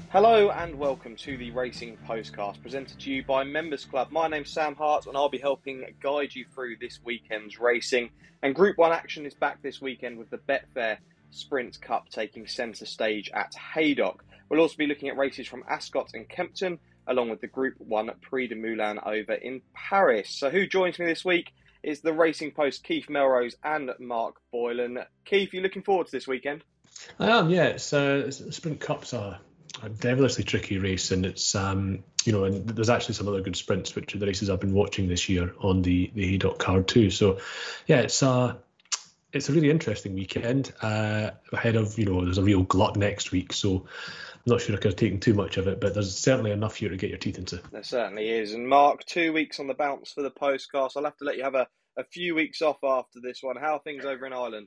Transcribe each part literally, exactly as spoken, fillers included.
Hello and welcome to the Racing Postcast presented to you by Members Club. My name's Sam Hart and I'll be helping guide you through this weekend's racing. And Group one action is back this weekend with the Betfair Sprint Cup taking centre stage at Haydock. We'll also be looking at races from Ascot and Kempton along with the Group one Prix de Moulin over in Paris. So who joins me this week is the Racing Post Keith Melrose and Mark Boylan. Keith, you looking forward to this weekend? I am, yeah. It's, uh, it's Sprint Cup's a, a devilishly tricky race, and it's um, you know, and there's actually some other good sprints, which are the races I've been watching this year on the the Haydock card too. So, yeah, it's a it's a really interesting weekend uh, ahead of you know. There's a real glut next week, so I'm not sure I could have taken too much of it, but there's certainly enough here to get your teeth into. There certainly is. And Mark, two weeks on the bounce for the postcast. I'll have to let you have a, a few weeks off after this one. How are things over in Ireland?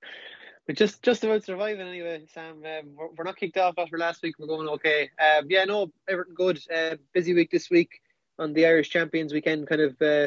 We're just just about surviving anyway, Sam. Um, we're, we're not kicked off after last week. We're going okay. Um, yeah, no, everything good. Uh, busy week this week on the Irish Champions weekend kind of uh,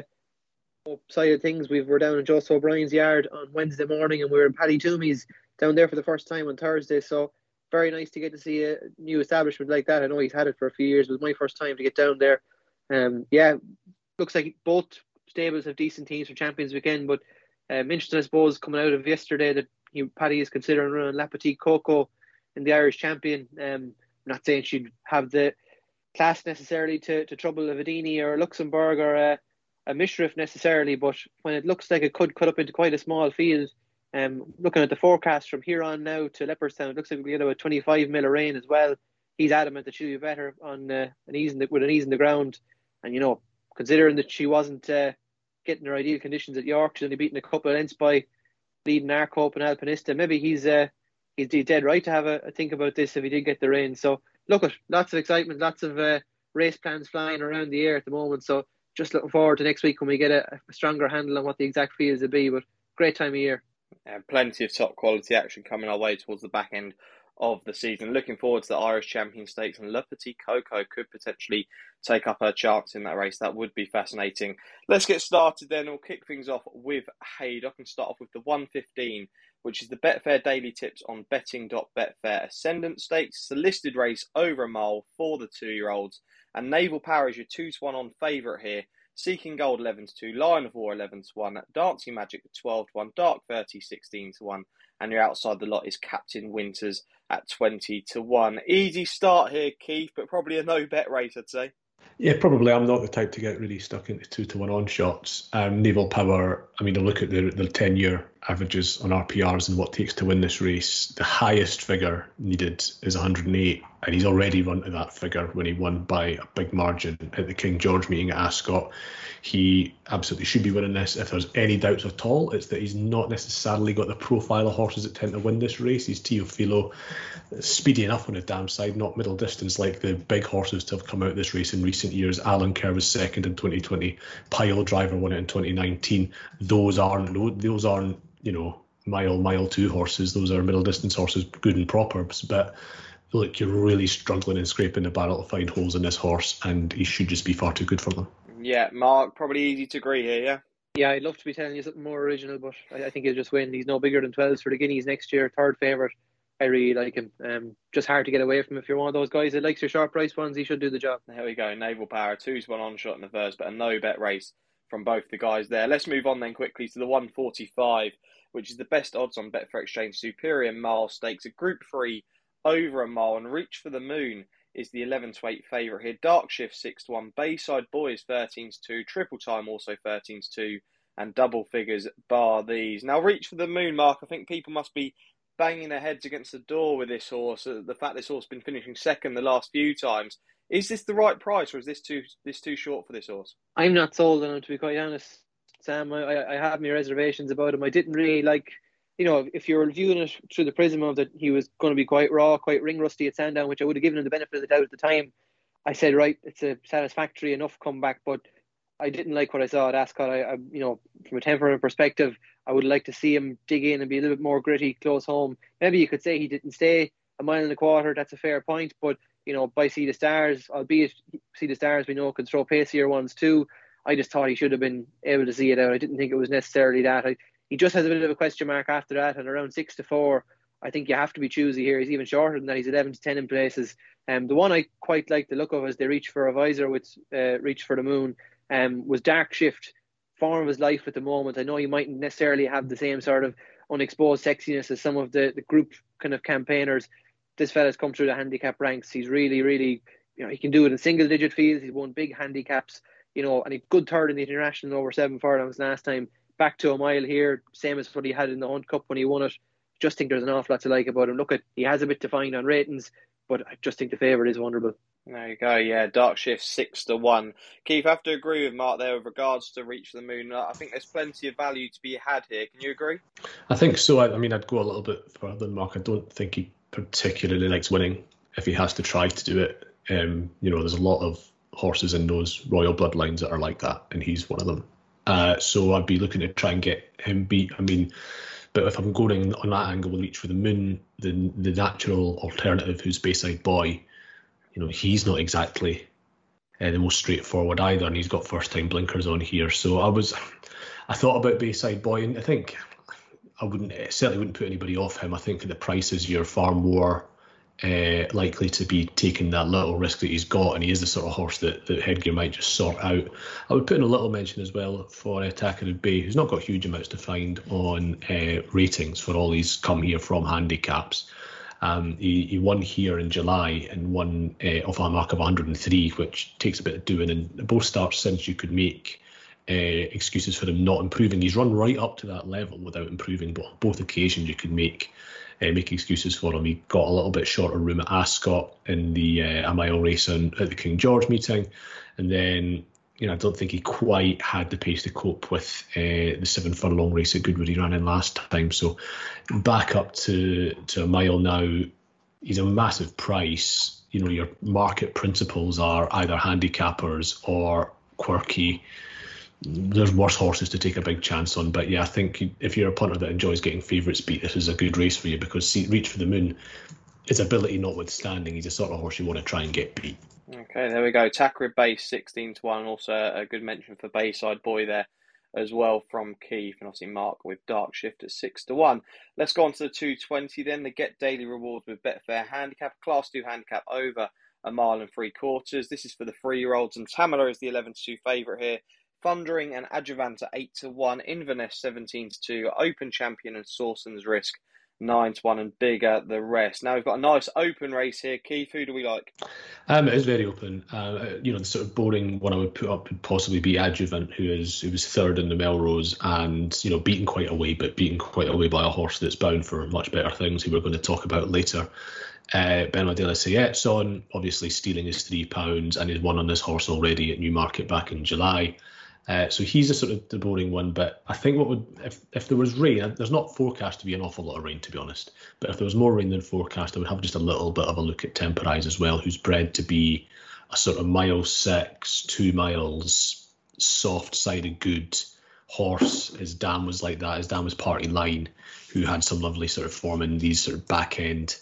side of things. We were down in Joseph O'Brien's yard on Wednesday morning and we were in Paddy Toomey's down there for the first time on Thursday. So very nice to get to see a new establishment like that. I know he's had it for a few years. It was my first time to get down there. Um, yeah, looks like both stables have decent teams for Champions weekend, but um, interesting, I suppose, coming out of yesterday that He, Paddy is considering running La Petite Coco in the Irish Champion. Um, I'm not saying she'd have the class necessarily to, to trouble a Vedini or a Luxembourg or a, a Mishriff necessarily, but when it looks like it could cut up into quite a small field, um, looking at the forecast from here on now to Leopardstown, it looks like we get about twenty-five mil of rain as well. He's adamant that she'll be better on uh, an ease in the, with an ease in the ground. And, you know, considering that she wasn't uh, getting her ideal conditions at York, she's only beaten a couple of lengths by leading Arcope and Alpinista. Maybe he's uh, he's dead right to have a, a think about this if he did get the rain. So look, at lots of excitement, lots of uh, race plans flying around the air at the moment. So just looking forward to next week when we get a, a stronger handle on what the exact fields will be. But great time of year. Yeah, plenty of top quality action coming our way towards the back end of the season. Looking forward to the Irish Champion Stakes, and Le Petit Coco could potentially take up her chance in that race. That would be fascinating. Let's get started then. We'll kick things off with Haydock and start off with the one fifteen, which is the Betfair Daily Tips on betting dot betfair Ascendant Stakes. It's the listed race over a mile for the two-year-olds, and Naval Power is your two to one on favourite here. Seeking Gold eleven to two, Lion of War eleven to one, Dancing Magic twelve to one, Dark thirty sixteen to one, and your outside the lot is Captain Winters at twenty to one. Easy start here, Keith, but probably a no-bet race, I'd say. Yeah, probably. I'm not the type to get really stuck into two to one on shots. Um, Naval Power, I mean, I look at the the ten year averages on R P Rs and what it takes to win this race. The highest figure needed is one hundred eight, and he's already run to that figure when he won by a big margin at the King George meeting at Ascot. He absolutely should be winning this. If there's any doubts at all, it's that he's not necessarily got the profile of horses that tend to win this race. He's Teofilo, speedy enough on his damn side, not middle distance like the big horses to have come out this race in recent years. Alan Kerr was second in twenty twenty. Pile Driver won it in twenty nineteen. Those aren't those aren't you know mile mile two horses. Those are middle distance horses, good and proper. But look, you're really struggling and scraping the barrel to find holes in this horse, and he should just be far too good for them. Yeah, Mark, probably easy to agree here, yeah? Yeah, I'd love to be telling you something more original, but I, I think he'll just win. He's no bigger than twelves for the Guineas next year, third favourite. I really like him. Um, just hard to get away from. If you're one of those guys that likes your short price ones, he should do the job. There we go. Naval Power, two to one on shot in the first, but a no-bet race from both the guys there. Let's move on then quickly to the one forty-five, which is the best odds on Betfair Exchange Superior Mile Stakes, a Group three over a mile, and Reach for the Moon is the eleven to eight favourite here. Dark Shift six to one, Bayside Boys thirteen to two, Triple Time also thirteen to two, and double figures bar these. Now, Reach for the Moon, Mark, I think people must be banging their heads against the door with this horse. The fact this horse has been finishing second the last few times. Is this the right price, or is this too this too short for this horse? I'm not sold on him, to be quite honest, Sam. I, I have my reservations about him. I didn't really like, you know, if you're viewing it through the prism of that he was going to be quite raw, quite ring rusty at Sandown, which I would have given him the benefit of the doubt at the time, I said, right, it's a satisfactory enough comeback, but I didn't like what I saw at Ascot. I, I you know, from a temperament perspective, I would like to see him dig in and be a little bit more gritty, close home. Maybe you could say he didn't stay a mile and a quarter. That's a fair point, but you know, by Sea the Stars, albeit Sea the Stars we know can throw pacier ones too. I just thought he should have been able to see it out. I didn't think it was necessarily that. I, he just has a bit of a question mark after that, and around six to four, I think you have to be choosy here. He's even shorter than that. He's eleven to ten in places. Um, the one I quite like the look of as they reach for a visor with uh, Reach for the Moon um, was Dark Shift, form of his life at the moment. I know he mightn't necessarily have the same sort of unexposed sexiness as some of the, the group kind of campaigners. This fella's come through the handicap ranks. He's really, really, you know, he can do it in single digit fields. He's won big handicaps, you know, and a good third in the international over seven furlongs last time. Back to a mile here, same as what he had in the Hunt Cup when he won it. Just think there's an awful lot to like about him. Look, at he has a bit to find on ratings, but I just think the favourite is wonderful. There you go, yeah, Dark Shift six to one. Keith, I have to agree with Mark there with regards to Reach for the Moon. I think there's plenty of value to be had here. Can you agree? I think so. I, I mean, I'd go a little bit further than Mark. I don't think he particularly likes winning if he has to try to do it. Um, you know, there's a lot of horses in those royal bloodlines that are like that, and he's one of them. Uh, so I'd be looking to try and get him beat. I mean, but if I'm going on that angle with Reach for the Moon, the the natural alternative, who's Bayside Boy, you know, he's not exactly uh, the most straightforward either, and he's got first time blinkers on here. So I was, I thought about Bayside Boy, and I think I wouldn't certainly wouldn't put anybody off him. I think at the prices you're far more uh, likely to be taking that little risk that he's got, and he is the sort of horse that, that Headgear might just sort out. I would put in a little mention as well for uh, Takarud Bay, who's not got huge amounts to find on uh, ratings for all these come here from handicaps. Um, he, he won here in July and won uh, off a mark of one hundred three, which takes a bit of doing. And both starts since you could make uh, excuses for him not improving. He's run right up to that level without improving, but on both occasions you could make uh, make excuses for him. He got a little bit shorter room at Ascot in the uh, a mile race on, at the King George meeting, and then you know I don't think he quite had the pace to cope with uh, the seven furlong race at Goodwood he ran in last time. So back up to to a mile now, he's a massive price. You know, your market principles are either handicappers or quirky. There's worse horses to take a big chance on, but yeah, I think if you're a punter that enjoys getting favourites beat, this is a good race for you, because see, Reach for the Moon, his ability notwithstanding, he's a sort of horse you want to try and get beat. Okay, there we go. Takarud Bay sixteen to one. Also a good mention for Bayside Boy there as well from Keith, and obviously Mark with Dark Shift at six to one. Let's go on to the two twenty then. The Get Daily Rewards with Betfair Handicap, Class two handicap over a mile and three quarters. This is for the three-year-olds, and Tamala is the eleven to two favourite here. Thundering and Adjuvant at eight to one. Inverness seventeen to two. Open Champion and Sawson's Risk nine to one, and bigger the rest. Now we've got a nice open race here. Keith, who do we like? Um, it is very open. Uh, you know, the sort of boring one I would put up would possibly be Adjuvant, who is who was third in the Melrose, and you know, beaten quite away, but beaten quite away by a horse that's bound for much better things, who we're going to talk about later. Uh, Benoit de la Sayette's on, obviously stealing his three pounds, and he's won on this horse already at Newmarket back in July. Uh, so he's a sort of the boring one, but I think what would, if if there was rain, there's not forecast to be an awful lot of rain, to be honest, but if there was more rain than forecast, I would have just a little bit of a look at Temporize as well, who's bred to be a sort of mile six, two miles, soft-sided good horse. His dam was like that. His dam was Party Line, who had some lovely sort of form in these sort of back-end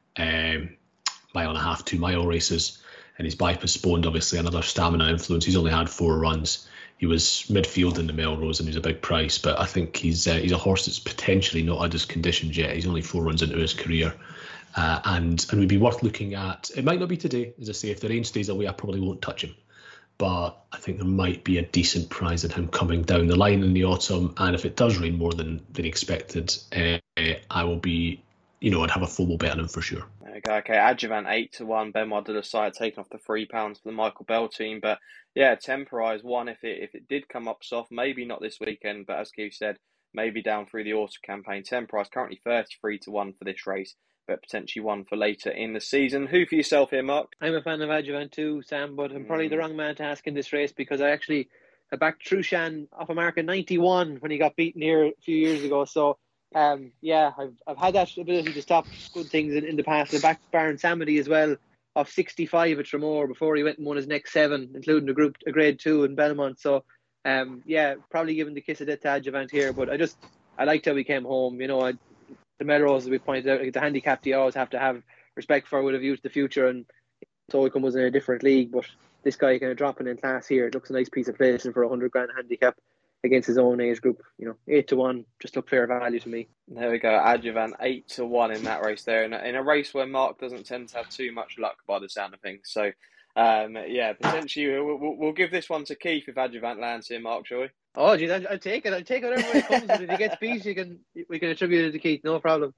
um, mile and a half, two mile races, and he's by postponed, obviously, another stamina influence. He's only had four runs. He was midfield in the Melrose and he's a big price, but I think he's uh, he's a horse that's potentially not had his conditions yet. He's only four runs into his career, uh, and and would be worth looking at. It might not be today, as I say. If the rain stays away, I probably won't touch him, but I think there might be a decent prize in him coming down the line in the autumn. And if it does rain more than than expected, uh, I will be, you know, I'd have a full bet on him for sure. Okay, okay. Adjuvant eight to one. Benoit de la Sayette taking off the three pounds for the Michael Bell team, but yeah, Temporize one if it if it did come up soft, maybe not this weekend, but as Keith said, maybe down through the autumn campaign. Temporize currently thirty-three to one for this race, but potentially one for later in the season. Who for yourself here, Mark? I'm a fan of Adjuvant too, Sam, but I'm probably mm. the wrong man to ask in this race, because I actually I backed Trushan off a mark of ninety-one when he got beaten here a few years ago. So um, yeah, I've I've had that ability to stop good things in, in the past. I backed Baron Samedi as well off sixty-five at Tramore before he went and won his next seven, including a group a grade two in Belmont. So um, yeah, probably giving the kiss of death to Adjuvant here, but I just I liked how he came home. You know, I, the Melrose, as we pointed out, like the handicap you always have to have respect for with a view to the future, and Toycombe was in a different league, but this guy kind of dropping in class here. It looks a nice piece of placing for a hundred grand handicap. against his own age group. You know, eight to one just look fair value to me. There we go, Adjuvant eight to one in that race there, in a, in a race where Mark doesn't tend to have too much luck by the sound of things. So, um, yeah, potentially we'll, we'll, we'll give this one to Keith if Adjuvant lands here, Mark, shall we? Oh, geez, I'll, I'll take it. I'll take whatever way it comes. If he gets beat, you can we can attribute it to Keith. No problem.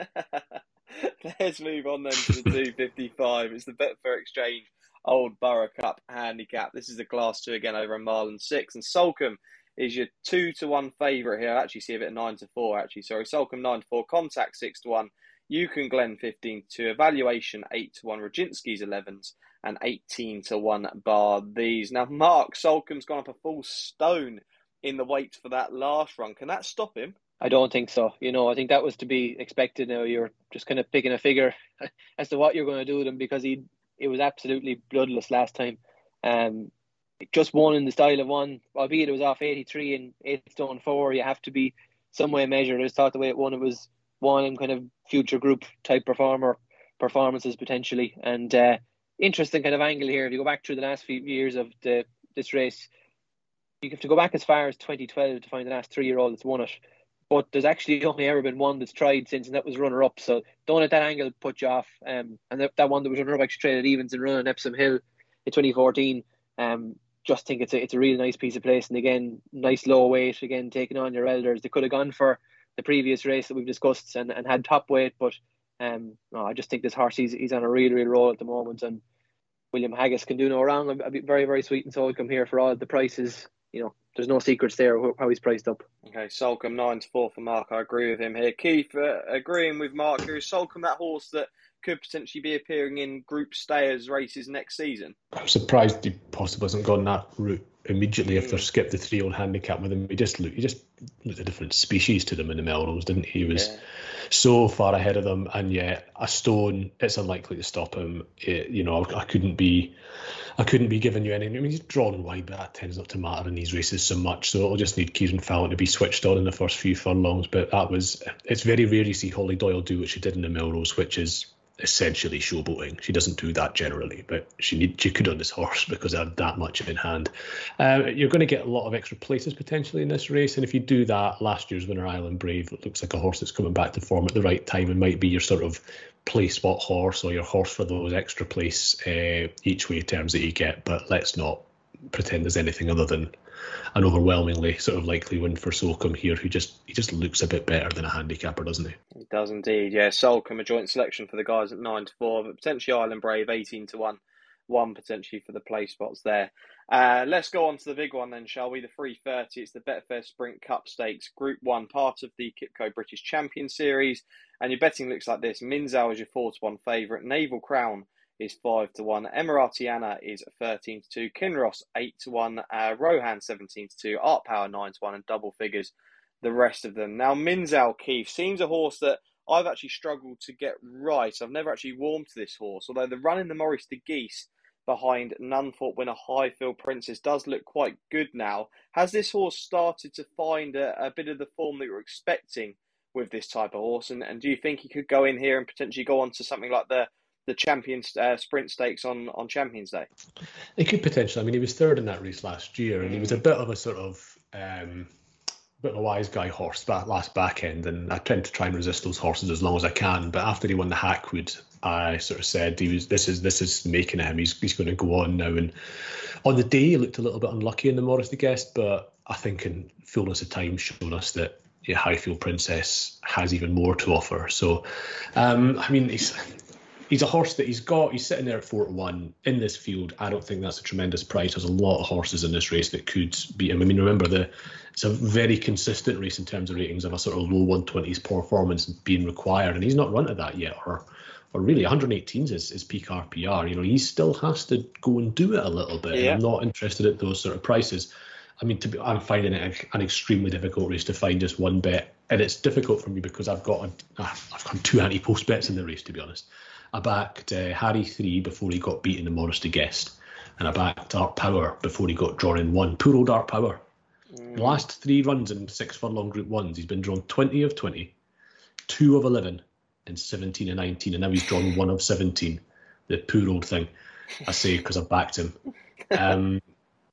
Let's move on then to the two fifty-five. It's the Betfair Exchange Old Borough Cup handicap. This is a class two again over a mile and six, and Salcombe is your two to one favourite here. I actually see a bit of nine to four. Actually, sorry, Salcombe nine to four, Contact six to one, Yukon Glen fifteen to two, Evaluation eight to one, Rajinski's elevens, and eighteen to one bar these. Now, Mark, Salcombe's gone up a full stone in the weight for that last run. Can that stop him? I don't think so. You know, I think that was to be expected. Now you're just kind of picking a figure as to what you're going to do with him, because he it was absolutely bloodless last time. Um, just won in the style of one, albeit it was off eighty-three and eight stone four. You have to be some way measured. I just thought the way it won, it was one in kind of future group type performer performances potentially, and uh, interesting kind of angle here. If you go back through the last few years of the this race, you have to go back as far as twenty twelve to find the last three-year-old that's won it. But there's actually only ever been one that's tried since, and that was runner-up. So don't let that angle put you off. Um, and that, that one that was runner-up actually traded evens and run on Epsom Hill in twenty fourteen. Um, just think it's a it's a really nice piece of place. And again, nice low weight. Again, taking on your elders. They could have gone for the previous race that we've discussed and, and had top weight. But um, no, I just think this horse, he's, he's on a real, real roll at the moment. And William Haggis can do no wrong. I'd be very, very sweet and Salcombe here for all the prices. You know, there's no secrets there how he's priced up. Okay, Salcombe nine to four for Mark. I agree with him here. Keith, uh, agreeing with Mark here. Is Salcombe that horse that could potentially be appearing in Group Stayers races next season? I'm surprised he possibly hasn't gone that route immediately mm. after skipped the three-year-old handicap with him. He just looked, he just looked a different species to them in the Melrose, didn't he? He was yeah. so far ahead of them, and yet a stone, it's unlikely to stop him. It, you know, I, I couldn't be, I couldn't be giving you anything. I mean, he's drawn wide, but that tends not to matter in these races so much. So it'll just need Kieran Fallon to be switched on in the first few furlongs. But that was, it's very rare you see Holly Doyle do what she did in the Melrose, which is essentially showboating. She doesn't do that generally, but she need, she could on this horse because they had that much in hand. Uh, you're going to get a lot of extra places potentially in this race, and if you do that, last year's winner Island Brave, it looks like a horse that's coming back to form at the right time and might be your sort of play spot horse or your horse for those extra place uh, each way terms that you get. But let's not pretend there's anything other than an overwhelmingly sort of likely win for Salcombe here, who just he just looks a bit better than a handicapper, doesn't he? He does indeed, yeah. Salcombe, a joint selection for the guys at nine to four, but potentially Island Brave eighteen to one, one potentially for the play spots there. Uh, let's go on to the big one then, shall we? The three thirty, it's the Betfair Sprint Cup Stakes, Group one, part of the Kipco British Champion Series, and your betting looks like this. Minzal is your four to one favourite, Naval Crown is five to one, Emiratiana is thirteen to two, Kinross eight to one, uh, Rohan seventeen to two, Art Power nine to one, and double figures the rest of them. Now, Minzal, Keith, seems a horse that I've actually struggled to get right. I've never actually warmed to this horse, although the run in the Maurice de Geese behind Nunthorpe winner Highfield Princess does look quite good now. Has this horse started to find a, a bit of the form that you're expecting with this type of horse? And, and do you think he could go in here and potentially go on to something like the the Champions uh, Sprint Stakes on, on Champions Day? He could potentially. I mean, he was third in that race last year, and he was a bit of a sort of um, bit of a wise guy horse that last back end, and I tend to try and resist those horses as long as I can. But after he won the Hackwood, I sort of said he was this is this is making him. He's he's going to go on now. And on the day, he looked a little bit unlucky in the Maurice de Guest, but I think in fullness of time shown us that yeah, Highfield Princess has even more to offer. So, um, I mean, he's. He's a horse that he's got, he's sitting there at four to one in this field. I don't think that's a tremendous price. There's a lot of horses in this race that could beat him. I mean, remember, the it's a very consistent race in terms of ratings of a sort of low one twenties performance being required, and he's not run to that yet, or or really one eighteen is his peak R P R. You know, he still has to go and do it a little bit. Yeah. I'm not interested at those sort of prices. I mean, to be, I'm finding it an extremely difficult race to find just one bet, and it's difficult for me because I've got a, I've got two anti-post bets in the race, to be honest. I backed uh, Harry three before he got beaten in Maurice de Guest, and I backed Art Power before he got drawn in one. Poor old Art Power. Mm. The last three runs in six furlong Group Ones, he's been drawn twenty of twenty, two of eleven, and seventeen of nineteen, and now he's drawn one of seventeen. The poor old thing, I say, because I backed him. Um,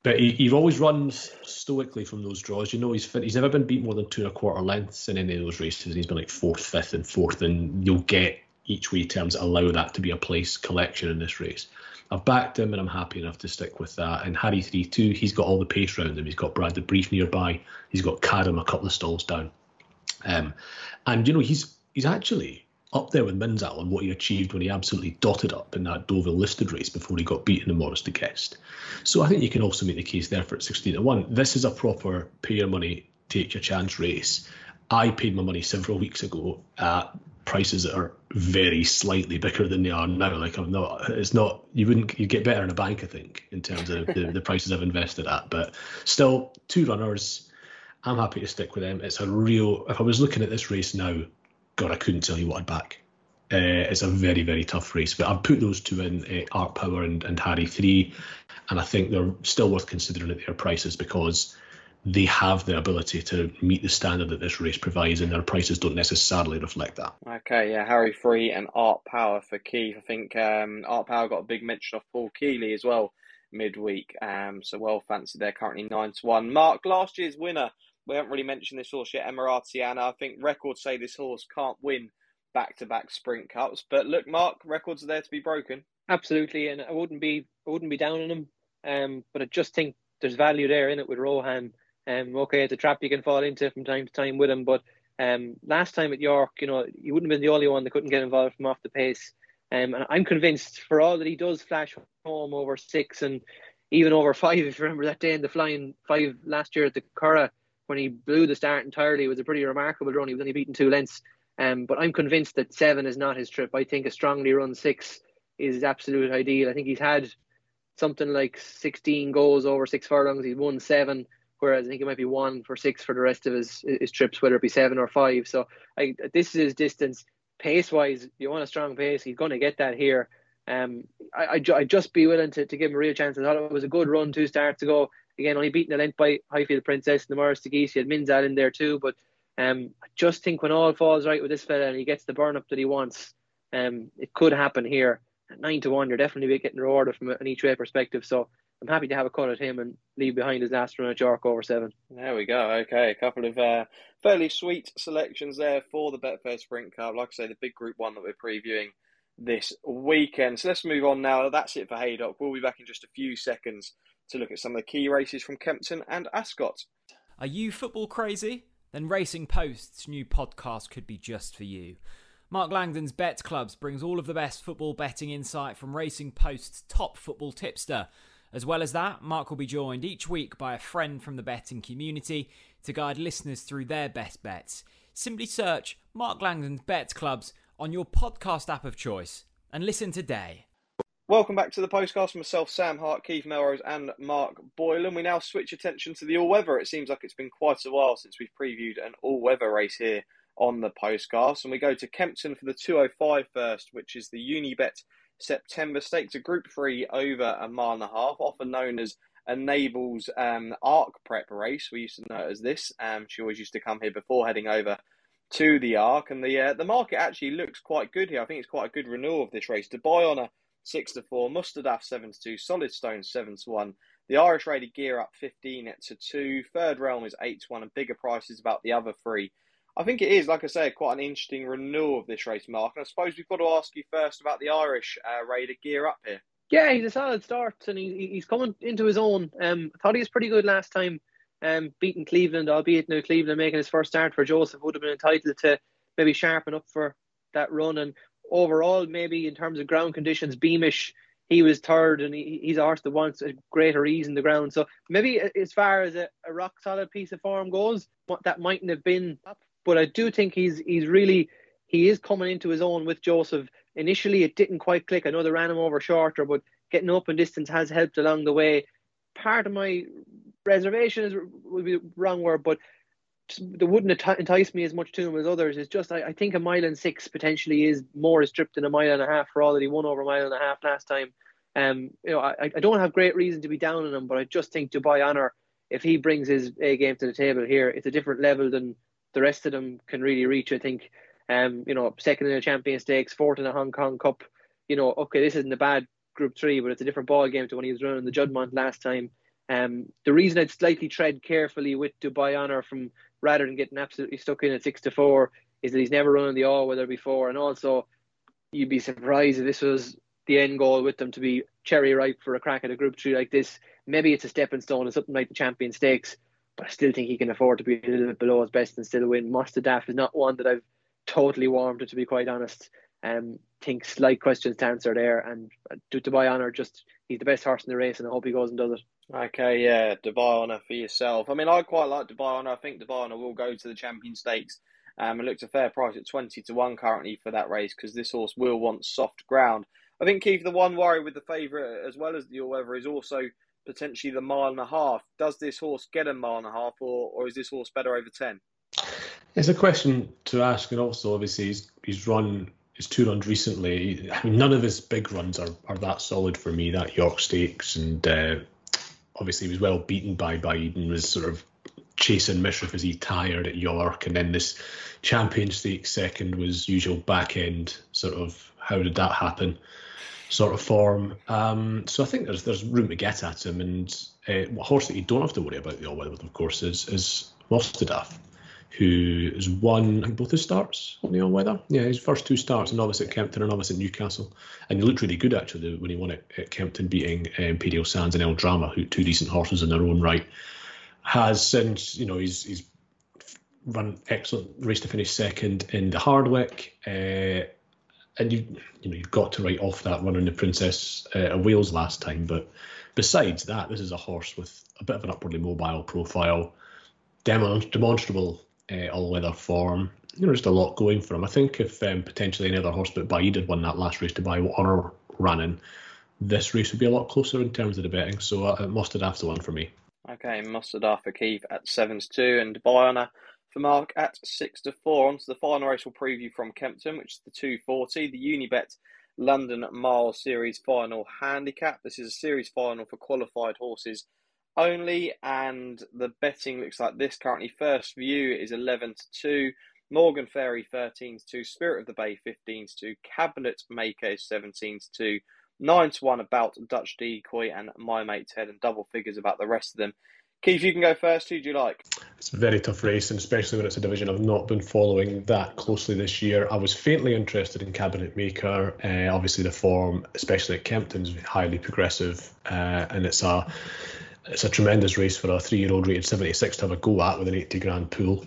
But he, he always runs stoically from those draws. You know, he's he's never been beat more than two and a quarter lengths in any of those races. He's been like fourth, fifth, and fourth, and you'll get each way terms that allow that to be a place collection in this race. I've backed him, and I'm happy enough to stick with that. And Harry three two, he's got all the pace around him. He's got Brad the Brief nearby. He's got Cadam a couple of stalls down. Um, and you know, he's he's actually up there with Minzal on what he achieved when he absolutely dotted up in that Deauville listed race before he got beaten in Morris de Guest. So I think you can also make the case there for at sixteen to one. This is a proper pay your money, take your chance race. I paid my money several weeks ago at prices that are very slightly bigger than they are now. Like I'm not, it's not, you wouldn't, you get better in a bank, I think, in terms of the, the prices I've invested at. But still, two runners, I'm happy to stick with them. It's a real, if I was looking at this race now, God, I couldn't tell you what I'd back. Uh, it's a very, very tough race. But I've put those two in, uh, Art Power and, and Harry three, and I think they're still worth considering at their prices because they have the ability to meet the standard that this race provides, and their prices don't necessarily reflect that. Okay, yeah, Harry three and Art Power for Keith. I think um, Art Power got a big mention of Paul Keeley as well midweek, um, so well fancied. They're currently nine to one. Mark, last year's winner, we haven't really mentioned this horse yet, Emiratiana. I think records say this horse can't win back-to-back sprint cups, but look, Mark, records are there to be broken. Absolutely, and I wouldn't be I wouldn't be down on him, um, but I just think there's value there in it with Rohan. Um, okay, it's a trap you can fall into from time to time with him, but um, last time at York, you know, he wouldn't have been the only one that couldn't get involved from off the pace. Um, and I'm convinced, for all that he does flash home over six and even over five, if you remember that day in the flying five last year at the Curragh, when he blew the start entirely, it was a pretty remarkable run. He was only beaten two lengths. Um, but I'm convinced that seven is not his trip. I think a strongly run six is his absolute ideal. I think he's had something like sixteen goals over six furlongs. He's won seven. Whereas I think it might be one for six for the rest of his his trips, whether it be seven or five. So I, this is his distance. Pace-wise, you want a strong pace. He's going to get that here. Um, I, I, I'd just be willing to, to give him a real chance. I thought it was a good run two starts ago. Again, only beaten a length by Highfield Princess and the Morris de Guiche. He had Minzal in there too. But um, I just think when all falls right with this fella and he gets the burn-up that he wants, um, it could happen here. At nine to one, you're definitely getting rewarded from an each way perspective. So I'm happy to have a cut at him and leave behind his last run at York over seven. There we go. Okay, a couple of uh, fairly sweet selections there for the Betfair Sprint Cup. Like I say, the big Group One that we're previewing this weekend. So let's move on now. That's it for Haydock. We'll be back in just a few seconds to look at some of the key races from Kempton and Ascot. Are you football crazy? Then Racing Post's new podcast could be just for you. Mark Langdon's Bet Clubs brings all of the best football betting insight from Racing Post's top football tipster. As well as that, Mark will be joined each week by a friend from the betting community to guide listeners through their best bets. Simply search Mark Langdon's Bet Clubs on your podcast app of choice and listen today. Welcome back to the postcast from myself, Sam Hart, Keith Melrose and Mark Boylan. We now switch attention to the all-weather. It seems like it's been quite a while since we've previewed an all-weather race here on the postcast. And we go to Kempton for the two oh five first, which is the Unibet September Stakes, a Group three over a mile and a half, often known as a Nable's um, Arc Prep race. We used to know it as this. Um, she always used to come here before heading over to the Arc. And the uh, the market actually looks quite good here. I think it's quite a good renewal of this race. Dubai Honour six to four, Mustardaf seven to two, Solid Stone seven to one. The Irish Rated Gear Up fifteen to two. Third Realm is eight to one, and bigger prices about the other three. I think it is, like I say, quite an interesting renewal of this race, Mark. And I suppose we've got to ask you first about the Irish uh, Raider Gear Up here. Yeah, he's a solid start, and he, he's coming into his own. Um, I thought he was pretty good last time, um, beating Cleveland, albeit now Cleveland making his first start for Joseph would have been entitled to maybe sharpen up for that run. And overall, maybe in terms of ground conditions, Beamish, he was third, and he, he's a horse that wants a greater ease in the ground. So maybe as far as a, a rock-solid piece of form goes, that mightn't have been up. But I do think he's he's really, he is coming into his own with Joseph. Initially, it didn't quite click. I know they ran him over shorter, but getting up in distance has helped along the way. Part of my reservation is would be the wrong word, but they wouldn't entice me as much to him as others. It's just I, I think a mile and six potentially is more his trip than a mile and a half, for all that he won over a mile and a half last time. Um, you know, I, I don't have great reason to be down on him, but I just think Dubai Honour, if he brings his A game to the table here, it's a different level than the rest of them can really reach. I think, um, you know, second in a Champion Stakes, fourth in a Hong Kong Cup. You know, okay, this isn't a bad Group Three, but it's a different ball game to when he was running the Juddmonte last time. Um, the reason I'd slightly tread carefully with Dubai Honor from rather than getting absolutely stuck in at six to four is that he's never run on the all-weather before, and also you'd be surprised if this was the end goal with them to be cherry ripe for a crack at a Group Three like this. Maybe it's a stepping stone to something like the Champion Stakes, but I still think he can afford to be a little bit below his best and still win. Mostadaf is not one that I've totally warmed to, to be quite honest. Um, think slight questions to answer there, and to Dubai Honor, just he's the best horse in the race, and I hope he goes and does it. Okay, yeah, Dubai Honor for yourself. I mean, I quite like Dubai Honor. I think Dubai Honor will go to the Champion Stakes. Um, it looks a fair price at twenty to one currently for that race because this horse will want soft ground. I think, Keith, the one worry with the favourite as well as the all-weather is also potentially the mile and a half. Does this horse get a mile and a half, or, or is this horse better over ten? It's a question to ask, and also obviously he's, he's run his two runs recently. I mean, none of his big runs are, are that solid for me. That York Stakes, and uh, obviously he was well beaten by Bide and was sort of chasing Mishriff as he tired at York, and then this Champion Stakes second was usual back end sort of how did that happen sort of form. Um, so I think there's there's room to get at him, and uh, a horse that you don't have to worry about the all-weather with, of course, is is Mostadaf, who has won I think both his starts on the all-weather. Yeah, his first two starts, a novice at Kempton and a novice at Newcastle, and he looked really good actually when he won it at Kempton, beating uh, Imperial Sands and El Drama, who two decent horses in their own right. Has since, you know, he's he's run excellent race to finish second in the Hardwick, uh, and you you know you've got to write off that run on the Princess uh, of Wales last time. But besides that, this is a horse with a bit of an upwardly mobile profile, demon- demonstrable uh, all-weather form. You know, just a lot going for him. I think if um, potentially any other horse but Bide had won that last race to Dubai Honor running, this race would be a lot closer in terms of the betting. So uh, it must have the one for me. Okay, Mostadaf for Keith at seven to two and Dubai Honor for Mark at six to four. On to the final race we'll preview from Kempton, which is the two forty, the Unibet London Mile Series Final Handicap. This is a series final for qualified horses only, and the betting looks like this currently. First View is eleven to two, Morgan Ferry thirteen to two, Spirit of the Bay fifteen to two, Cabinet Maker is seventeen to two, nine to one about Dutch Decoy and My Mate Ted, and double figures about the rest of them. Keith, you can go first. Who do you like? It's a very tough race, and especially when it's a division I've not been following that closely this year. I was faintly interested in Cabinet Maker. Uh, obviously, the form, especially at Kempton, is highly progressive, uh, and it's a it's a tremendous race for a three-year-old rated seventy-six to have a go at with an eighty grand pool.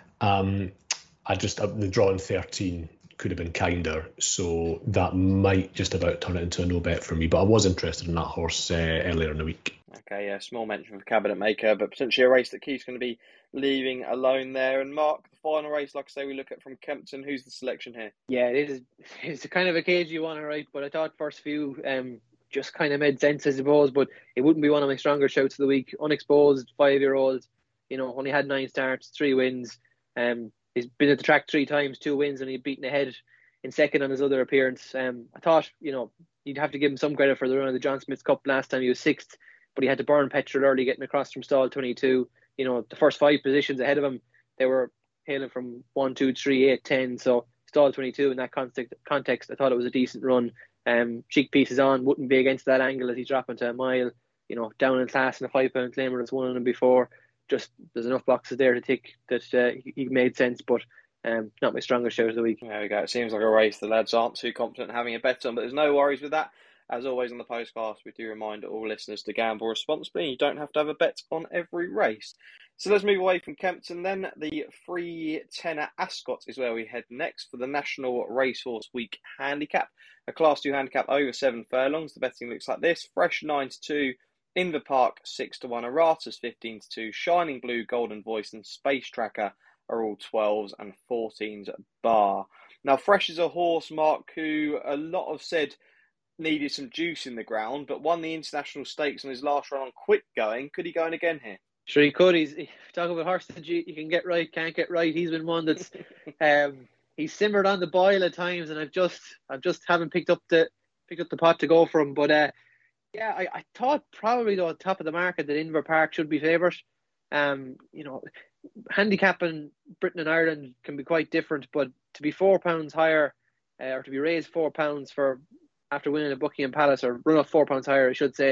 Um, I just uh, the draw in thirteen could have been kinder, so that might just about turn it into a no bet for me. But I was interested in that horse uh, earlier in the week. Okay, yeah, small mention for Cabinet Maker, but potentially a race that Keith's going to be leaving alone there. And Mark, the final race, like I say, we look at from Kempton. Who's the selection here? Yeah, it is. It's a kind of a cagey one, all right. But I thought First View um just kind of made sense, I suppose. But it wouldn't be one of my stronger shouts of the week. Unexposed, five-year-old. You know, only had nine starts, three wins. Um, he's been at the track three times, two wins, and he'd beaten ahead in second on his other appearance. Um, I thought, you know, you'd have to give him some credit for the run of the John Smith's Cup last time. He was sixth, but he had to burn petrol early getting across from stall twenty-two. You know, the first five positions ahead of him, they were hailing from one, two, three, eight, ten. So stall twenty-two in that context, context I thought it was a decent run. Um, cheek pieces on, wouldn't be against that angle as he's dropping to a mile. You know, down in class in a five pound claimer that's won on him before. Just there's enough boxes there to tick that uh, he, he made sense, but um, not my strongest show of the week. There we go. It seems like a race the lads aren't too confident having a bet on, but there's no worries with that. As always on the postcast, we do remind all listeners to gamble responsibly. You don't have to have a bet on every race. So let's move away from Kempton then. The free tenner Ascot is where we head next for the National Racehorse Week Handicap. A Class two handicap over seven furlongs. The betting looks like this. Fresh nine to two, Inver Park six to one, Erratus fifteen to two, Shining Blue, Golden Voice and Space Tracker are all twelves and fourteens bar. Now, Fresh is a horse, Mark, who a lot have said needed some juice in the ground, but won the international stakes on his last run on quick going. Could he go in again here? Sure, he could. He's talking about horse that you, you can get right, can't get right. He's been one that's um, he's simmered on the boil at times, and I've just I've just haven't picked up the picked up the pot to go for him. But uh, yeah, I, I thought probably though at the top of the market that Inver Park should be favourite. Um, you know, handicapping Britain and Ireland can be quite different, but to be four pounds higher, uh, or to be raised four pounds for after winning at Buckingham Palace, or run up four pounds higher, I should say,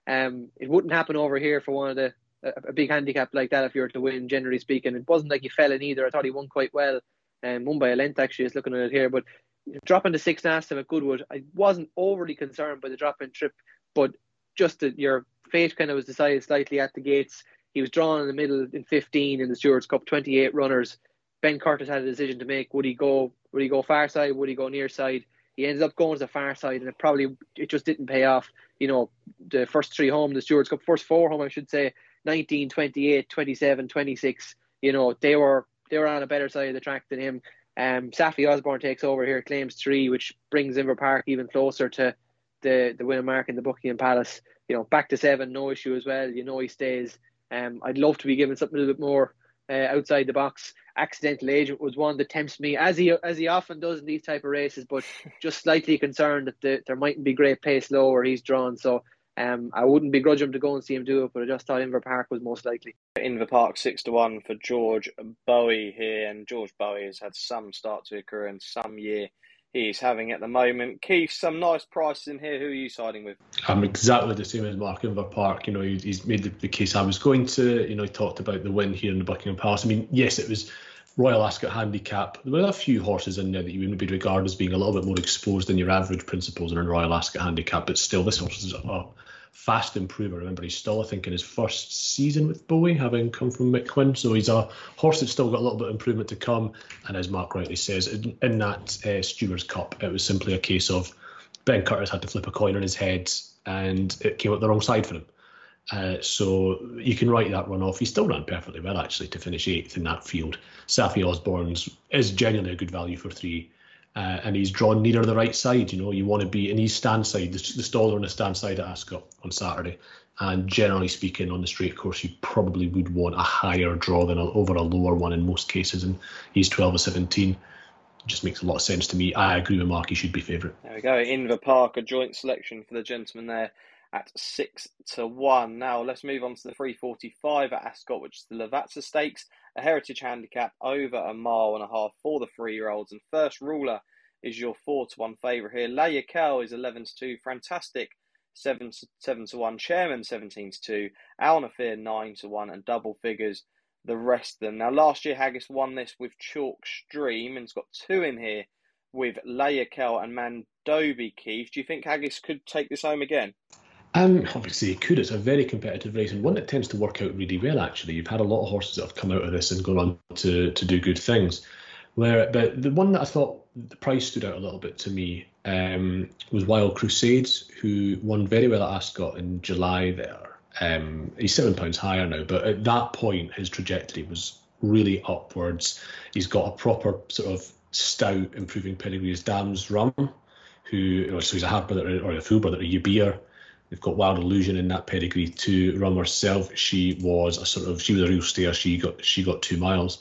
Um, it wouldn't happen over here for one of the a, a big handicap like that if you were to win. Generally speaking, it wasn't like he fell in either. I thought he won quite well, and um, won by a length actually. Just looking at it here, but dropping to six last time at Goodwood, I wasn't overly concerned by the drop in trip, but just that your fate kind of was decided slightly at the gates. He was drawn in the middle in fifteen in the Stewards Cup, twenty-eight runners. Ben Curtis had a decision to make. Would he go? Would he go far side? Would he go near side? He ended up going to the far side, and it probably it just didn't pay off. You know, the first three home, the Stewards Cup, first four home, I should say, nineteen, twenty-eight, twenty-seven, twenty-six. You know, they were they were on a better side of the track than him. Um, Safi Osborne takes over here, claims three, which brings Inver Park even closer to the the winning mark in the Buckingham Palace. You know, back to seven, no issue as well. You know he stays. Um, I'd love to be given something a little bit more uh, outside the box. Accidental Agent was one that tempts me, as he as he often does in these type of races, but just slightly concerned that the, there mightn't be great pace low where he's drawn. So um, I wouldn't begrudge him to go and see him do it, but I just thought Inver Park was most likely. Inver Park six to one for George Bowie here, and George Bowie has had some start to occur in some year he's having at the moment. Keith, some nice prices in here. Who are you siding with? I'm exactly the same as Mark. Inver Park, you know, he, he's made the, the case I was going to. You know, he talked about the win here in the Buckingham Palace. I mean, yes, it was Royal Ascot handicap. There were a few horses in there that you would maybe regard as being a little bit more exposed than your average principles in a Royal Ascot handicap, but still, this horse is a fast improver. Remember, he's still, I think, in his first season with Bowie, having come from Mick Quinn. So he's a horse that's still got a little bit of improvement to come. And as Mark rightly says, in, in that uh, Stewards Cup, it was simply a case of Ben Curtis had to flip a coin on his head and it came up the wrong side for him. Uh, so you can write that one off. He still ran perfectly well, actually, to finish eighth in that field. Safi Osborne's is genuinely a good value for three. Uh, and he's drawn nearer the right side. You know, you want to be in his stand side. The, the stalls are on the stand side at Ascot on Saturday, and generally speaking, on the straight course, you probably would want a higher draw than a, over a lower one in most cases. And he's twelve or seventeen. It just makes a lot of sense to me. I agree with Mark. He should be favourite. There we go. Inver Park, a joint selection for the gentleman there at six to one. Now let's move on to the three forty-five at Ascot, which is the Lavazza Stakes, a heritage handicap over a mile and a half for the three-year-olds. And First Ruler is your four to one favourite here. La Yakel is eleven to two. Fantastic seven to one. Chairman seventeen to two. Al Nafir nine to one, and double figures the rest of them. Now last year Haggis won this with Chalk Stream and it's got two in here with La Yakel and Mandobi. Keith, do you think Haggis could take this home again? Um, obviously he could. It's a very competitive race and one that tends to work out really well, actually. You've had a lot of horses that have come out of this and gone on to, to do good things. Where, but the one that I thought the price stood out a little bit to me um, was Wild Crusades, who won very well at Ascot in July there. Um, he's seven pounds higher now, but at that point his trajectory was really upwards. He's got a proper sort of stout improving pedigree. His dam's Rum, who, you know, so he's a half brother or a full brother to Yubir. They've got Wild Illusion in that pedigree too. Rum herself, she was a sort of she was a real stayer. She got she got two miles.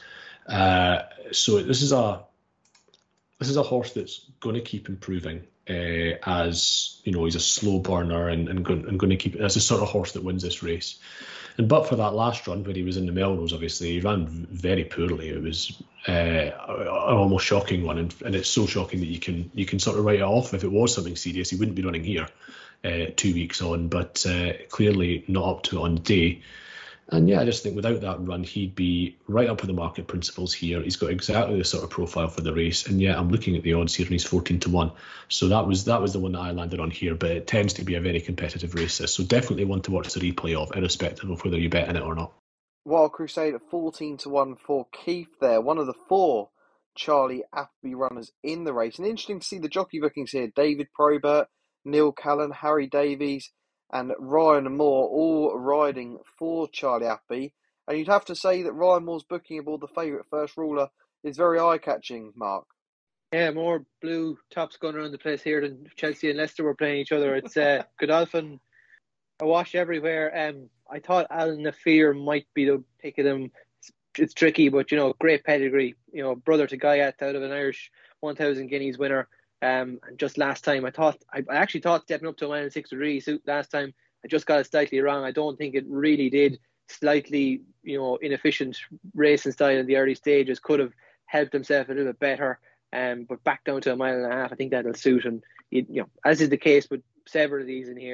Uh, so this is a this is a horse that's going to keep improving. Uh, as you know, he's a slow burner and and, go, and going to keep. That's the sort of horse that wins this race. And but for that last run where he was in the Melrose, obviously he ran very poorly. It was uh, an almost shocking one, and, and it's so shocking that you can you can sort of write it off. If it was something serious, he wouldn't be running here uh, two weeks on. But uh, clearly not up to it on the day. And yeah, I just think without that run, he'd be right up with the market principles here. He's got exactly the sort of profile for the race. And yeah, I'm looking at the odds here and he's fourteen to one. So that was that was the one that I landed on here. But it tends to be a very competitive race, this. So definitely one to watch the replay of, irrespective of whether you bet in it or not. Wild Crusade at fourteen to one for Keith there. One of the four Charlie Appleby runners in the race. And interesting to see the jockey bookings here. David Probert, Neil Callan, Harry Davies, and Ryan Moore all riding for Charlie Appleby. And you'd have to say that Ryan Moore's booking aboard the favourite First Ruler is very eye-catching, Mark. Yeah, more blue tops going around the place here than Chelsea and Leicester were playing each other. It's uh, Godolphin awash everywhere. Um, I thought Al Nafir might be the pick of them. It's, it's tricky, but, you know, great pedigree. You know, brother to Guyat out of an Irish one thousand guineas winner. Um, and just last time, I thought I, I actually thought stepping up to a mile and six would really suit last time. I just got it slightly wrong. I don't think it really did. Slightly, you know, inefficient racing style in the early stages could have helped himself a little bit better. Um, but back down to a mile and a half, I think that'll suit. And you, you know, as is the case with several of these in here,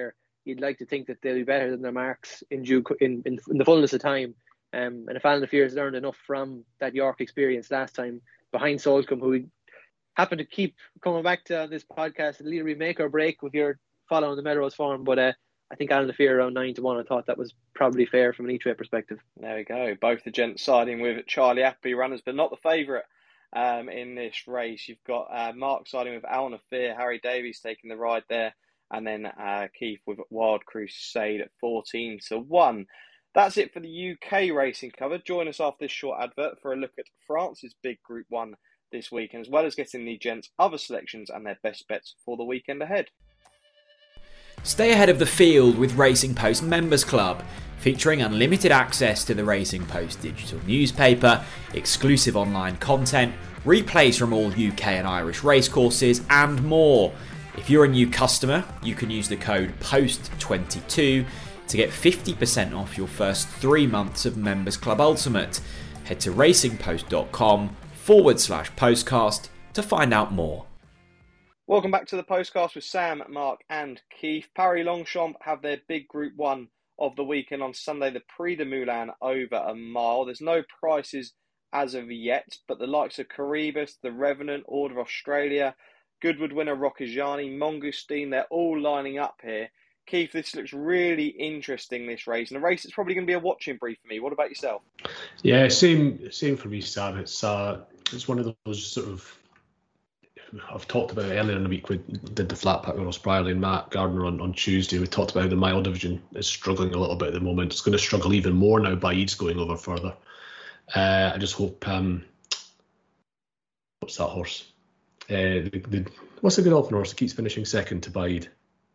you'd like to think that they'll be better than their marks in due in, in, in the fullness of time. Um, and if Alan Lafleur has learned enough from that York experience last time behind Solcombe, who we happen to keep coming back to on this podcast, it'll either make or break if you're following the Melrose form. But uh, I think Alan Lafleur around nine to one. I thought that was probably fair from an each way perspective. There we go. Both the gents siding with Charlie Appleby runners, but not the favourite um, in this race. You've got uh, Mark siding with Al Nafir, Harry Davies taking the ride there, and then uh, Keith with Wild Crusade at fourteen to one. That's it for the U K racing cover. Join us after this short advert for a look at France's big Group one this weekend, as well as getting the gents' other selections and their best bets for the weekend ahead. Stay ahead of the field with Racing Post Members Club, featuring unlimited access to the Racing Post digital newspaper, exclusive online content, replays from all U K and Irish racecourses, and more. If you're a new customer, you can use the code post twenty-two to get fifty percent off your first three months of Members Club Ultimate. Head to racingpost.com forward slash postcast to find out more. Welcome back to the Postcast with Sam, Mark and Keith. Paris Longchamp have their big Group one of the weekend on Sunday, the Prix de Moulin over a mile. There's no prices as of yet, but the likes of Caribus, the Revenant, Order of Australia, Goodwood winner Rocchigiani, Mongoustine, they're all lining up here. Keith, this looks really interesting, this race, and a race that's probably going to be a watching brief for me. What about yourself? Yeah, same same for me, Sam. It's uh, it's one of those sort of, I've talked about it earlier in the week. We did the flat pack with Ross Brierley and Matt Gardner on, on Tuesday. We talked about how the mile division is struggling a little bit at the moment. It's going to struggle even more now by Eads going over further. Uh, I just hope, um, what's that horse? Uh, the, the, what's the Godolphin horse that keeps finishing second to Bide?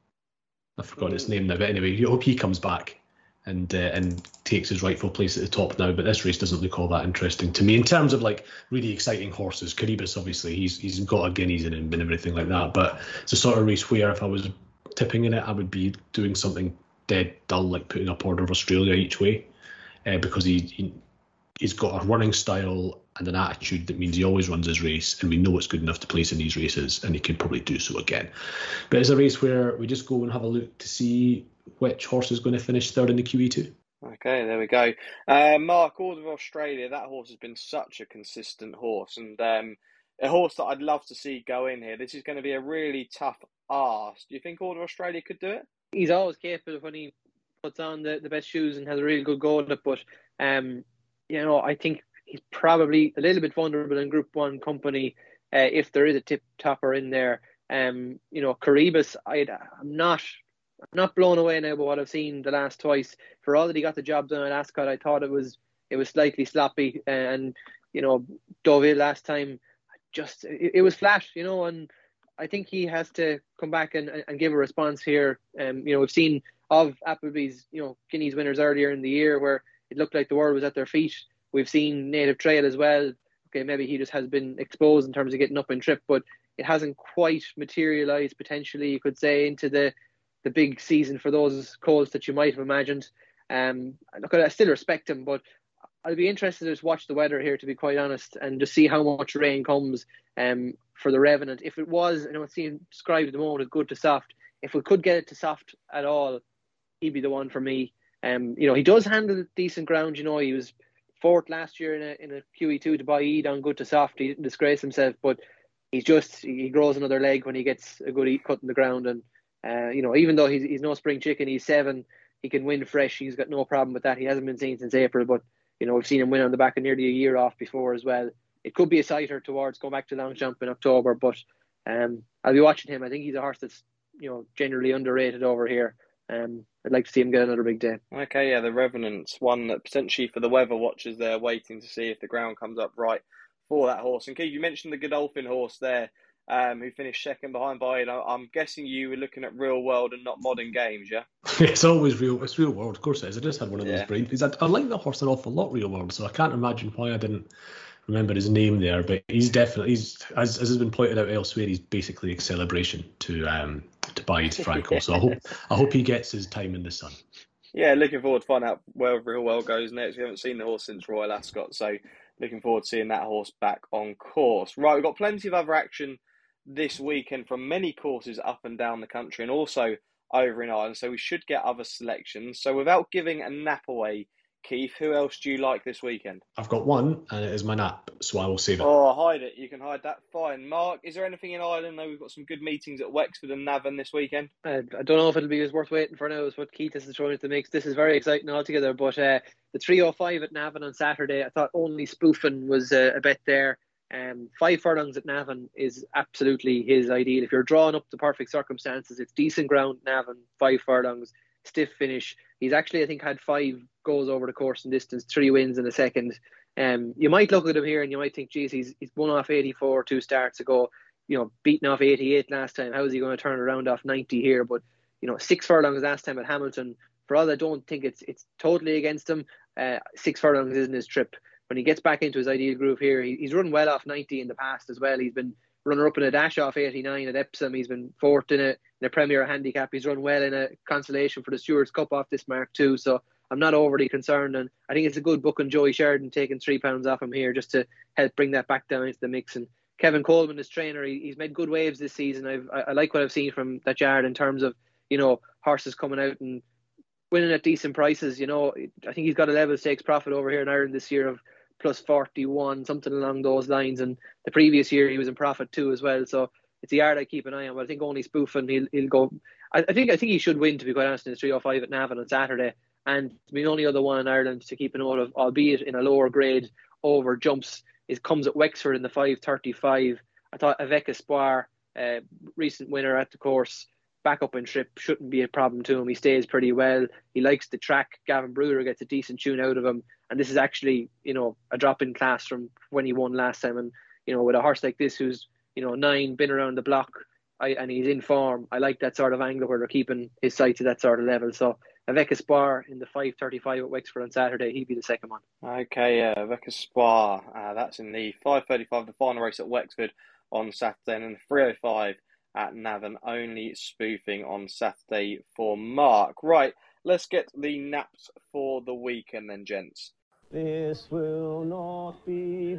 I've forgotten its name now, but anyway, I hope he comes back and uh, and takes his rightful place at the top now. But this race doesn't look all that interesting to me in terms of like really exciting horses. Caribus, obviously, he's he's got a guineas in him and everything like that. But it's a sort of race where if I was tipping in it, I would be doing something dead dull, like putting up Order of Australia each way, uh, because he, he he's got a running style and an attitude that means he always runs his race, and we know it's good enough to place in these races, and he can probably do so again. But it's a race where we just go and have a look to see which horse is going to finish third in the Q E two. Okay, there we go. Uh, Mark, Order of Australia, that horse has been such a consistent horse, and um, a horse that I'd love to see go in here. This is going to be a really tough ask. Do you think Order of Australia could do it? He's always capable when he puts on the, the best shoes and has a really good go at it, but um, you know, I think he's probably a little bit vulnerable in Group One company uh, if there is a tip topper in there. Um, you know, Caribus, I'd, I'm not, I'm not blown away now by what I've seen the last twice. For all that he got the job done at Ascot, I thought it was it was slightly sloppy, and you know, Deauville last time, just it, it was flat, you know, and I think he has to come back and, and give a response here. Um, you know, we've seen of Appleby's, you know, Guineas winners earlier in the year where it looked like the world was at their feet. We've seen Native Trail as well. Okay, maybe he just has been exposed in terms of getting up in trip, but it hasn't quite materialised potentially, you could say, into the, the big season for those colts that you might have imagined. Um, look, I still respect him, but I'll be interested to just watch the weather here, to be quite honest, and just see how much rain comes um, for the Revenant. If it was, I know it's being described at the moment as good to soft, if we could get it to soft at all, he'd be the one for me. Um, you know, he does handle decent ground. You know, he was fourth last year in a in a Q E two to Bide on good to soft. He didn't disgrace himself, but he's just he grows another leg when he gets a good eat cut in the ground. And uh, you know, even though he's he's no spring chicken, he's seven. He can win fresh. He's got no problem with that. He hasn't been seen since April, but you know, we've seen him win on the back of nearly a year off before as well. It could be a sighter towards going back to Longchamp in October, but um, I'll be watching him. I think he's a horse that's, you know, generally underrated over here. Um, I'd like to see him get another big day. Okay, yeah, the Revenant's one that potentially for the weather watchers, they're waiting to see if the ground comes up right for that horse. And Keith, you mentioned the Godolphin horse there, um, who finished second behind Bide. I'm guessing you were looking at real world and not modern games, yeah? It's always real. It's real world, of course it is. I just had one of those yeah. brain because I, I like the horse an awful lot, real world. So I can't imagine why I didn't remember his name there. But he's definitely, he's as, as has been pointed out elsewhere, he's basically a celebration to um to Bide, Franco. So I hope I hope he gets his time in the sun. Yeah, looking forward to find out where real world goes next. We haven't seen the horse since Royal Ascot, so looking forward to seeing that horse back on course. Right, we've got plenty of other action this weekend from many courses up and down the country, and also over in Ireland, so we should get other selections. So without giving a nap away, Keith, who else do you like this weekend? I've got one, and it is my nap, so I will save it. Oh, hide it. You can hide that. Fine. Mark, is there anything in Ireland? I know we've got some good meetings at Wexford and Navan this weekend. Uh, I don't know if it'll be as worth waiting for now as what Keith is throwing into the mix. This is very exciting altogether, but uh, the three oh five at Navan on Saturday, I thought only spoofing was uh, a bet there. Um, five furlongs at Navan is absolutely his ideal. If you're drawing up the perfect circumstances, it's decent ground, Navan, five furlongs, stiff finish. He's actually, I think, had five goes over the course and distance, three wins in a second. Um, you might look at him here and you might think, geez, he's he's won off eighty-four two starts ago, you know, beaten off eighty-eight last time. How is he going to turn around off ninety here? But, you know, six furlongs last time at Hamilton. For all I don't think it's it's totally against him, uh, six furlongs isn't his trip. When he gets back into his ideal groove here, he, he's run well off ninety in the past as well. He's been runner-up in a dash off eighty-nine at Epsom. He's been fourth in a, in a Premier handicap. He's run well in a consolation for the Stewards Cup off this mark too. So I'm not overly concerned, and I think it's a good book on Joey Sheridan taking three pounds off him here just to help bring that back down into the mix. And Kevin Coleman, his trainer, he, he's made good waves this season. I've, I, I like what I've seen from that yard in terms of, you know, horses coming out and winning at decent prices. You know, I think he's got a level stakes profit over here in Ireland this year of plus forty-one, something along those lines. And the previous year he was in profit too as well. So it's a yard I keep an eye on. But I think only spoofing, he'll, he'll go. I, I think I think he should win, to be quite honest, in the three oh five at Navan on Saturday. And the only other one in Ireland to keep a note of, albeit in a lower grade over jumps, is comes at Wexford in the five thirty-five. I thought Avec Espoir, uh, recent winner at the course, back up in trip, shouldn't be a problem to him. He stays pretty well. He likes the track. Gavin Brewer gets a decent tune out of him. And this is actually, you know, a drop in class from when he won last time. And, you know, with a horse like this who's, you know, nine, been around the block, I, and he's in form, I like that sort of angle where they're keeping his sights at that sort of level. So Avec Espoir in the five thirty-five at Wexford on Saturday, he'd be the second one. Okay, yeah, Avec Espoir. Uh, that's in the five thirty-five, the final race at Wexford on Saturday, and then the three oh five at Navan, only spoofing on Saturday for Mark. Right, let's get the naps for the weekend then, gents. This will not be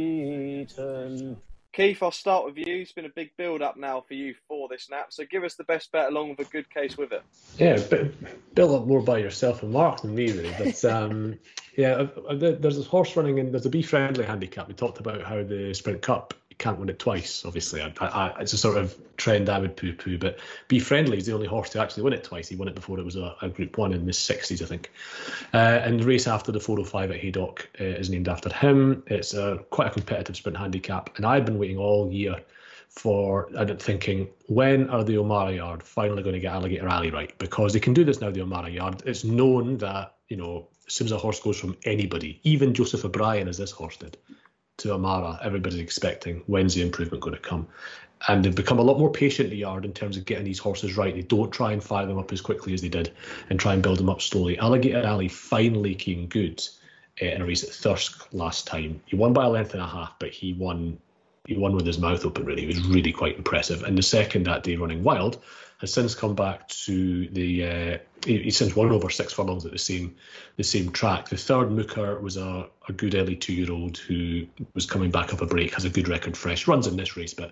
beaten. Keith, I'll start with you. It's been a big build-up now for you for this nap, so give us the best bet along with a good case with it. Yeah, but build up more by yourself and Mark than me, really. But um, yeah, there's this horse running in, there's a Be Friendly handicap. We talked about how the Sprint Cup, you can't win it twice, obviously. I, I, it's a sort of trend I would poo-poo, but Be Friendly is the only horse to actually win it twice. He won it before it was a, a Group one in the sixties, I think. Uh, and the race after the four oh five at Haydock uh, is named after him. It's a, quite a competitive sprint handicap, and I've been waiting all year for, I'm thinking, when are the O'Mara Yard finally going to get Alligator Alley right? Because they can do this now, the O'Mara Yard. It's known that, you know, as soon as a horse goes from anybody, even Joseph O'Brien, as this horse did, to O'Mara, everybody's expecting, when's the improvement going to come? And they've become a lot more patient, the yard, in terms of getting these horses right. They don't try and fire them up as quickly as they did and try and build them up slowly. Alligator Alley finally came good uh, in a race at Thirsk last time. He won by a length and a half, but he won he won with his mouth open, really. He was really quite impressive. And the second that day, Running Wild, has since come back to the uh, he, he's since won over six furlongs at the same the same track. The third, Mooker, was a, a good early two-year-old who was coming back up a break, has a good record fresh, runs in this race, but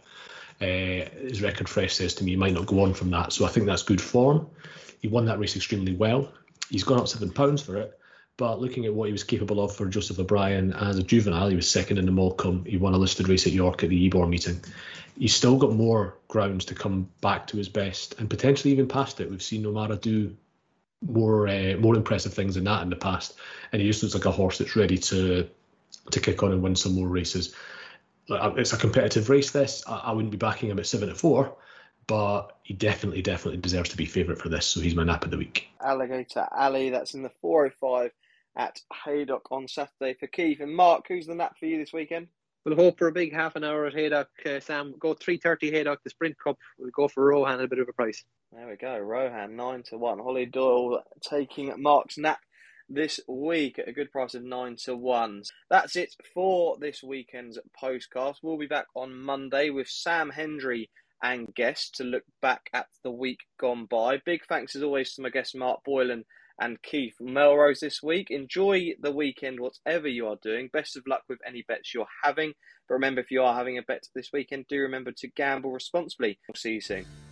uh, his record fresh says to me he might not go on from that. So I think that's good form. He won that race extremely well. He's gone up seven pounds for it. But looking at what he was capable of for Joseph O'Brien as a juvenile, he was second in the Morecambe. He won a listed race at York at the Ebor meeting. He's still got more grounds to come back to his best and potentially even past it. We've seen O'Mara do more uh, more impressive things than that in the past. And he just looks like a horse that's ready to to kick on and win some more races. It's a competitive race, this. I wouldn't be backing him at seven at four. But he definitely, definitely deserves to be favourite for this. So he's my nap of the week. Alligator Alley, that's in the four oh five at Haydock on Saturday for Keith. And Mark, who's the nap for you this weekend? We'll hope for a big half an hour at Haydock, uh, Sam. Go three thirty Haydock, the Sprint Cup. We'll go for Rohan at a bit of a price. There we go. Rohan, nine to one. Holly Doyle taking Mark's nap this week at a good price of nine to one. That's it for this weekend's postcast. We'll be back on Monday with Sam Hendry and guests to look back at the week gone by. Big thanks as always to my guests Mark Boylan and Keith Melrose this week. Enjoy the weekend, whatever you are doing. Best of luck with any bets you're having. But remember, if you are having a bet this weekend, do remember to gamble responsibly. We'll see you soon.